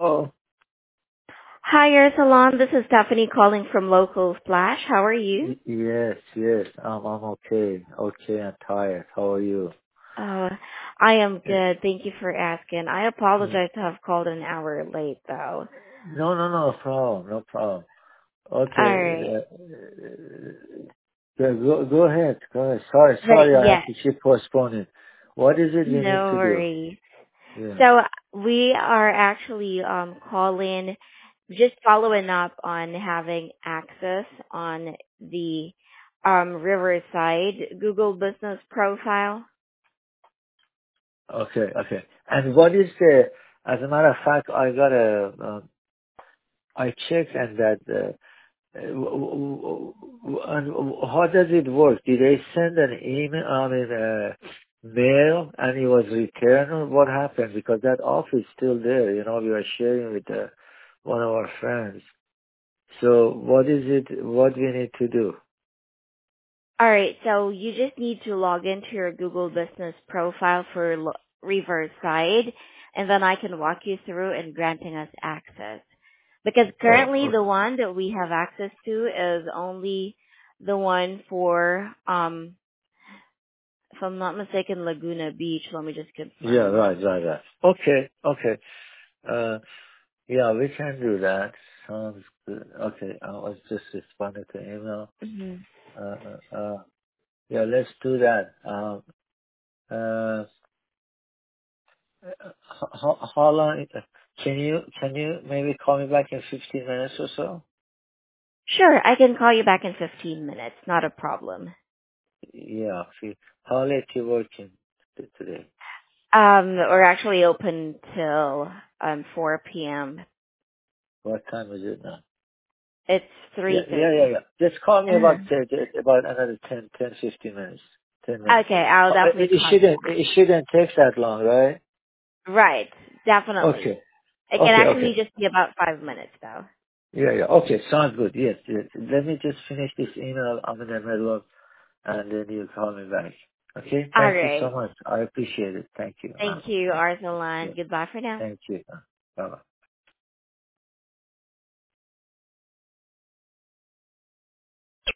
Oh, Hi, your salon. This is Stephanie calling from Local Splash. How are you? yes, yes. I'm okay. Okay, I'm tired. How are you? Uh, I am Uh, good. Thank you for asking. I mm. apologize to have called an hour late, though. No, no, no problem. No problem. All Okay. right. Yeah, go ahead. Go ahead. Sorry, But I yes, have to keep postponing. What is it we need no to do? worries. Yeah. So we are actually calling, just following up on having access on the Riverside Google Business profile. Okay, okay. And what is the? As a matter of fact, I checked and that. And how does it work? Did they send an email, mail, and it was returned, or what happened? Because that office is still there. We are sharing with one of our friends. So what is it? What we need to do? All right, so you just need to log into your Google Business profile for Riverside, and then I can walk you through and granting us access. Because Oh, currently okay. the one that we have access to is only the one for, if I'm not mistaken, Laguna Beach. Let me just Yeah, confirm. right. Okay, okay. Uh, yeah, we can do that. Sounds good. Okay, I was just responding to email. Hmm. Yeah, let's do that. Uh, how long? Can you maybe call me back in 15 minutes or so? Sure, I can call you back in 15 minutes. Not a problem. Yeah. How late you working today? We're actually open till 4 p.m. What time is it now? It's Yeah. 3:30. Just call me Uh-huh. about another 15 minutes. 10 minutes. Okay, I'll definitely It call you. shouldn't take that long, right? Right, definitely. Okay. It can Okay. actually just be about 5 minutes, though. Yeah. Okay. Sounds good. Yes. Let me just finish this email. I'm in the middle of, and then you call me back. Okay. All Thank you so right. much. I appreciate it. Thank you. Thank you, Yeah. Arsalan. Goodbye for now. Thank you. Bye bye.